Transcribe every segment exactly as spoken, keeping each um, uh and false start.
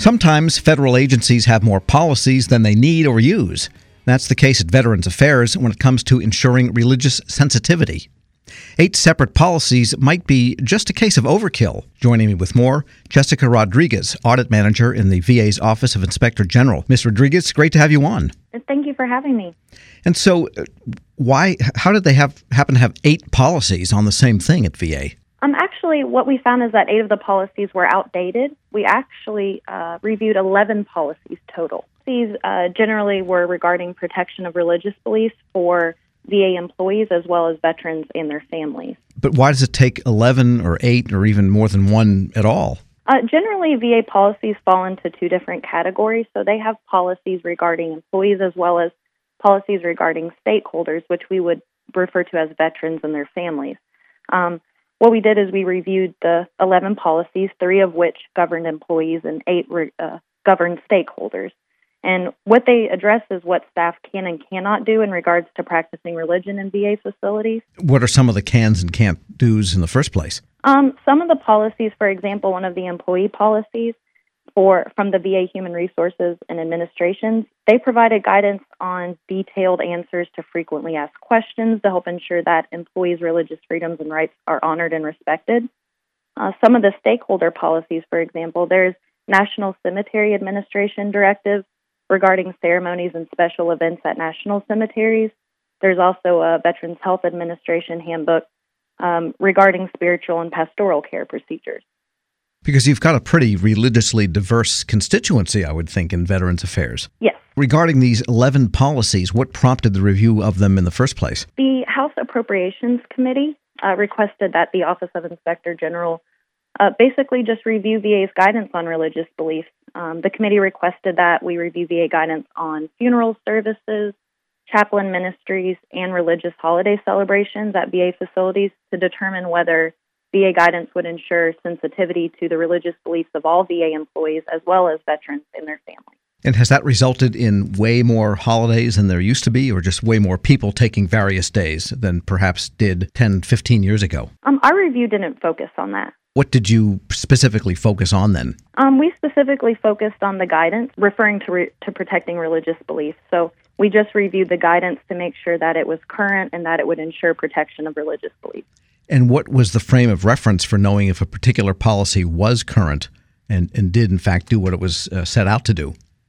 Sometimes federal agencies have more policies than they need or use. That's the case at Veterans Affairs when it comes to ensuring religious sensitivity. Eight separate policies might be just a case of overkill. Joining me with more, Jessica Rodriguez, Audit Manager in the V A's Office of Inspector General. Miz Rodriguez, great to have you on. Thank you for having me. And so, uh, why? How did they have happen to have eight policies on the same thing at V A? Um, actually, what we found is that eight of the policies were outdated. We actually uh, reviewed eleven policies total. These uh, generally were regarding protection of religious beliefs for V A employees as well as veterans and their families. But why does it take eleven or eight or even more than one at all? Uh, generally, V A policies fall into two different categories. So they have policies regarding employees as well as policies regarding stakeholders, which we would refer to as veterans and their families. Um, what we did is we reviewed the eleven policies, three of which governed employees and eight re- uh, governed stakeholders. And what they address is what staff can and cannot do in regards to practicing religion in V A facilities. What are some of the cans and can't do's in the first place? Um, some of the policies, for example, one of the employee policies for from the V A Human Resources and Administration, they provided guidance on detailed answers to frequently asked questions to help ensure that employees' religious freedoms and rights are honored and respected. Uh, some of the stakeholder policies, for example, there's National Cemetery Administration Directive regarding ceremonies and special events at national cemeteries. There's also a Veterans Health Administration handbook um, regarding spiritual and pastoral care procedures. Because you've got a pretty religiously diverse constituency, I would think, in Veterans Affairs. Yes. Regarding these eleven policies, what prompted the review of them in the first place? The House Appropriations Committee uh, requested that the Office of Inspector General uh, basically just review V A's guidance on religious beliefs. Um, the committee requested that we review V A guidance on funeral services, chaplain ministries, and religious holiday celebrations at V A facilities to determine whether V A guidance would ensure sensitivity to the religious beliefs of all V A employees as well as veterans and their families. And has that resulted in way more holidays than there used to be, or just way more people taking various days than perhaps did ten, fifteen years ago? Um, our review didn't focus on that. What did you specifically focus on then? Um, we specifically focused on the guidance referring to re- to protecting religious beliefs. So we just reviewed the guidance to make sure that it was current and that it would ensure protection of religious beliefs. And what was the frame of reference for knowing if a particular policy was current and, and did, in fact, do what it was uh, set out to do?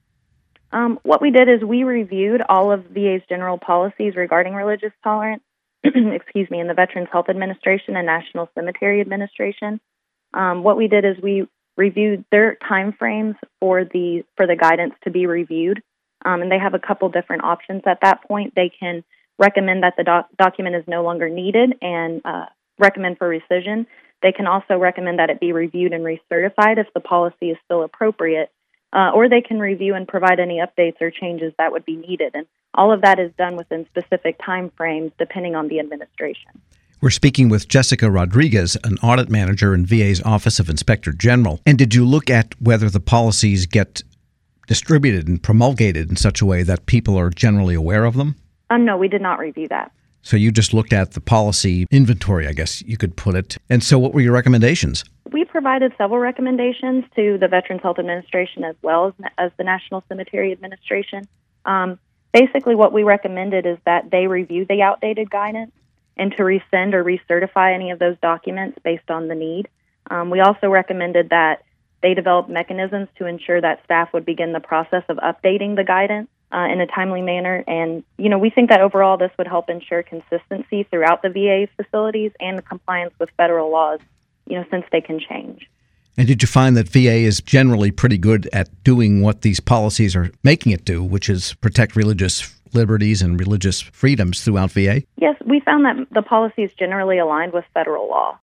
Um, what we did is we reviewed all of V A's general policies regarding religious tolerance, excuse me, in the Veterans Health Administration and National Cemetery Administration. Um, what we did is we reviewed their timeframes for the for the guidance to be reviewed, um, and they have a couple different options at that point. They can recommend that the doc- document is no longer needed and uh, recommend for rescission. They can also recommend that it be reviewed and recertified if the policy is still appropriate, uh, or they can review and provide any updates or changes that would be needed. And all of that is done within specific timeframes depending on the administration. We're speaking with Jessica Rodriguez, an audit manager in V A's Office of Inspector General. And did you look at whether the policies get distributed and promulgated in such a way that people are generally aware of them? Um, no, we did not review that. So you just looked at the policy inventory, I guess you could put it. And so what were your recommendations? We provided several recommendations to the Veterans Health Administration as well as, as the National Cemetery Administration. Um, basically, what we recommended is that they review the outdated guidance and to rescind or recertify any of those documents based on the need. Um, we also recommended that they develop mechanisms to ensure that staff would begin the process of updating the guidance uh, in a timely manner. And, you know, we think that overall this would help ensure consistency throughout the V A facilities and compliance with federal laws, you know, since they can change. And did you find that V A is generally pretty good at doing what these policies are making it do, which is protect religious liberties and religious freedoms throughout V A? Yes, we found that the policy is generally aligned with federal law.